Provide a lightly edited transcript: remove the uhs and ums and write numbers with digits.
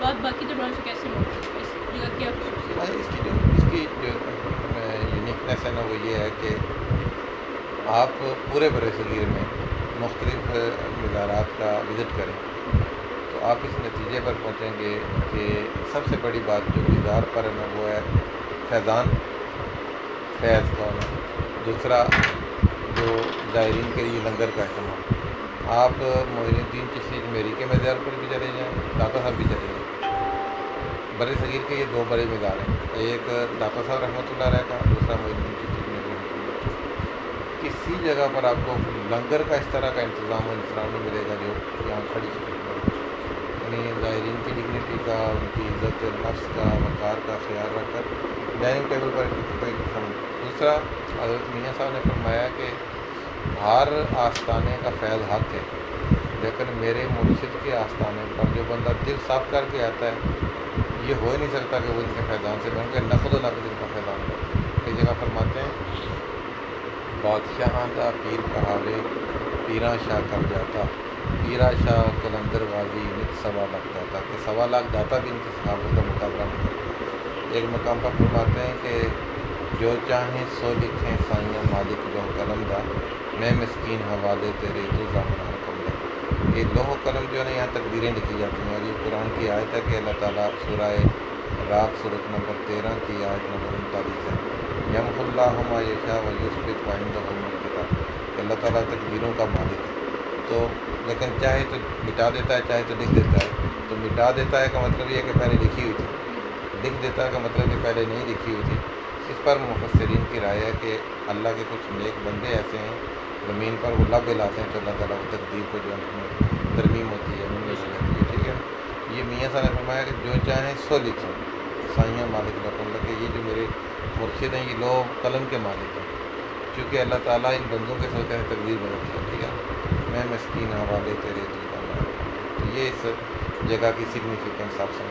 بات باقی زبانوں سے کیسے مختلف ہے؟ اس جگہ کیا خصوصیت ہے؟ اس کی جو یونیکنیس ہے نا وہ یہ ہے کہ آپ پورے بر صغیر میں مختلف مزارات کا وزٹ کریں تو آپ اس نتیجے پر پہنچیں گے کہ سب سے بڑی بات جو مزار پر ہے نا وہ ہے فیضان، فیض کا ہونا۔ دوسرا جو زائرین کے لیے لنگر کا اہتمام۔ آپ معین الدین چشتی میری کے مزار پر بھی چلے جائیں، داتا صاحب بھی چلے جائیں۔ بر صغیر کے یہ دو بڑے مزار ہیں، ایک داتا صاحب رحمۃ اللہ علیہ کا، دوسرا معین الدین چشتی میری رحمۃ اللہ علیہ۔ کسی جگہ پر آپ کو لنگر کا اس طرح کا انتظام و انتظام نہیں ملے گا جو یہاں کھڑی شکل میں ہے۔ یعنی زائرین کی ڈگنیٹی کا، ان کی عزت نفس کا، وقار کا خیال رکھ کر ڈائننگ ٹیبل پر کوئی قسم۔ دوسرا حضرت میاں صاحب نے فرمایا کہ ہر آستانے کا فیض حق ہے، لیکن میرے مرشد کے آستانے پر جو بندہ دل صاف کر کے آتا ہے یہ ہو ہی نہیں سکتا کہ وہ ان کے فیضان سے بن کے نقد و نقد ان کا فیضان ہو۔ کئی جگہ فرماتے ہیں بادشاہاں دا پیر کہاوے پیراں شاہ کر جاتا، پیرا شاہ قلندر غازی نت سوا لاکھ داتا، کہ 1.25 لاکھ داتا بھی ان کے صحابہ کا مقابلہ نہیں کرتا۔ ایک مقام پر فرماتے ہیں کہ جو چاہیں سو لکھیں سائیاں مالک لوہ قلم دا، میں مسکین حوالے تیرے تو زامن حکم دا۔ یہ لوہ قلم جو ہے نا یہاں تقدیریں لکھی جاتی ہیں، اور یہ قرآن کی آیت ہے کہ اللہ تعالیٰ سورہ راگ سورۃ نمبر 13 کی آیت نمبر 39 ہے، یمحو اللہ ما یشاء و یثبت وعندہ ام الکتاب، کہ اللہ تعالیٰ تقدیروں کا مالک ہے۔ تو لیکن چاہے تو مٹا دیتا ہے، چاہے تو لکھ دیتا ہے۔ تو مٹا دیتا ہے کا مطلب یہ ہے کہ پہلے لکھی ہوئی تھی، لکھ دیتا ہے کا مطلب کہ پہلے نہیں لکھی ہوئی تھی۔ اس پر مفسرین کی رائے ہے کہ اللہ کے کچھ نیک بندے ایسے ہیں زمین پر وہ لب لاتے ہیں تو اللہ تعالیٰ وہ تقدیر کو جو ہے ترمیم ہوتی ہے، منظم ہو جاتی ہے، ٹھیک ہے۔ یہ میاں صاحب نے فرمایا کہ جو چاہیں سو لکھیں سائیاں مالک لکھوں، کہ یہ جو میرے مرشد ہیں یہ لو قلم کے مالک ہیں، چونکہ اللہ تعالیٰ ان بندوں کے سوچتے ہیں تقدیر بدلتی ہے، ٹھیک ہے۔ میں مسکین حوالے تیرے تو یہ اس جگہ کی سگنیفیکنس آپ سمجھ